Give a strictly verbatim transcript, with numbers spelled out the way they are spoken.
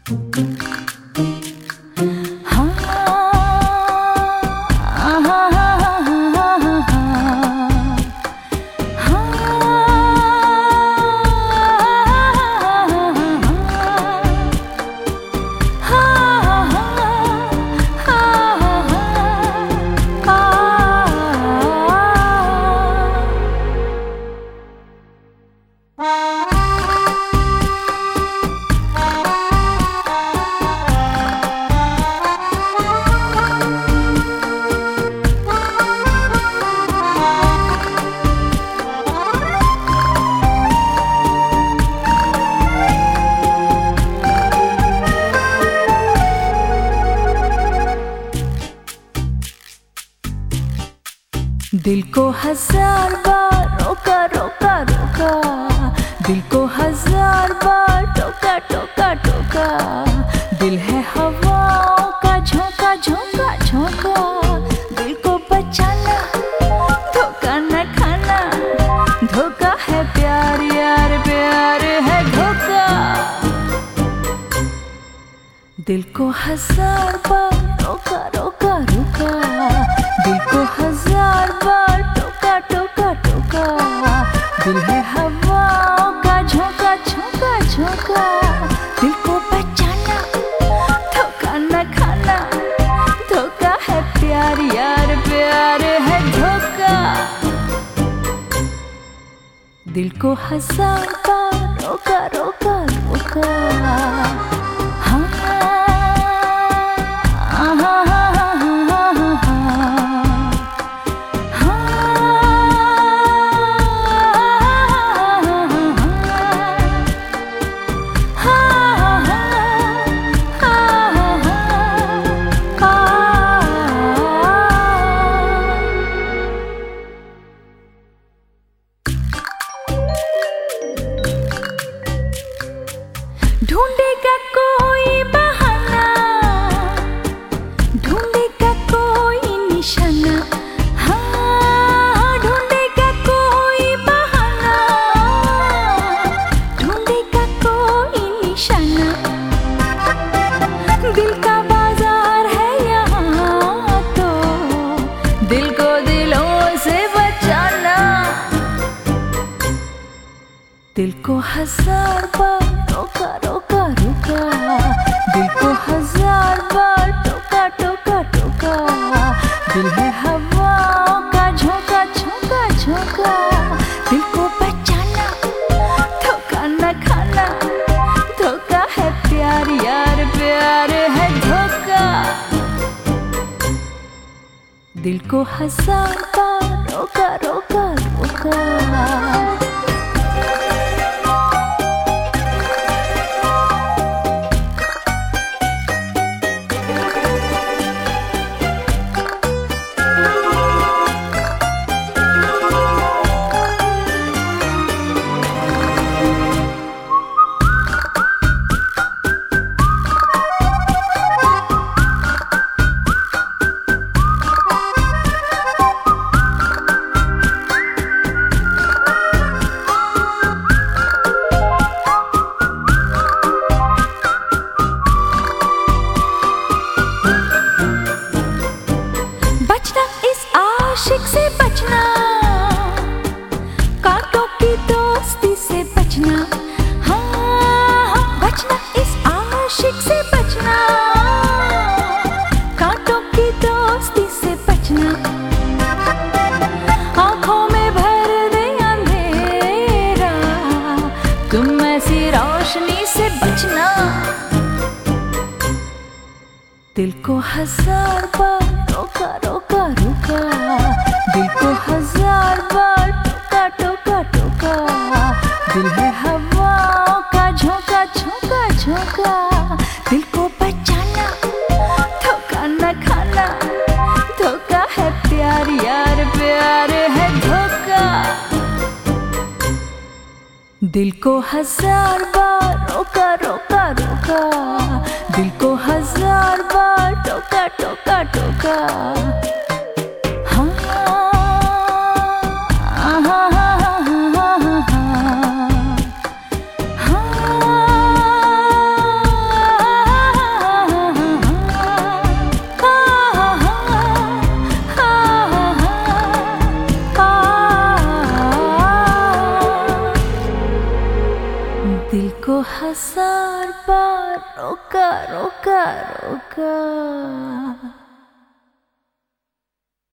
दिल को हजार बार रोका रोका रोका, दिल को हजार बार टोका टोका टोका। दिल है हवाओं का झोंका झोंका झोंका, दिल को बचाना धोखा न खाना। धोखा है प्यार यार, प्यार है धोखा। दिल को हजार बार रोका रोका रोका, दिल को हजार बार टोका टोका टोका। दिल है हवाओं का झोंका झोंका झोंका, दिल को बचाना धोखा न खाना। धोखा है प्यार यार, प्यार है धोखा। दिल को हजार बार रोका रोका रोका। ढूंढेगा कोई बहाना, ढूंढेगा कोई निशाना। हाँ, ढूंढेगा कोई बहाना, ढूंढेगा कोई निशाना। दिल का बाजार है यहाँ तो, दिल को दिलों से बचाना। दिल को हजार बार रोका रोका रोका, दिल को हजार बार टोका टोका टोका। दिल है हवाओं का झोंका झोंका झोंका, दिल को बचाना धोखा न खाना। धोखा है प्यार यार, प्यार है धोखा। दिल को हजार बार रोका रोका रोका। आशिक से बचना, कांटों की दोस्ती से बचना। हाँ हाँ, बचना इस आशिक से बचना, कांटों की दोस्ती से बचना। आंखों में भर दे अंधेरा, तुम ऐसी रोशनी से बचना। दिल को हजार बार रोका रोका रोका, दिल को हजार बार टोका टोका टोका। दिल है हवाओं का झोंका झोंका झोंका, दिल को बचाना धोखा न खाना। धोखा है प्यार यार, प्यार है धोखा। दिल को हजार बार रोका रोका रोका, दिल को हजार बार टोका टोका टोका। दिल को हजार बार रोका रोका रोका।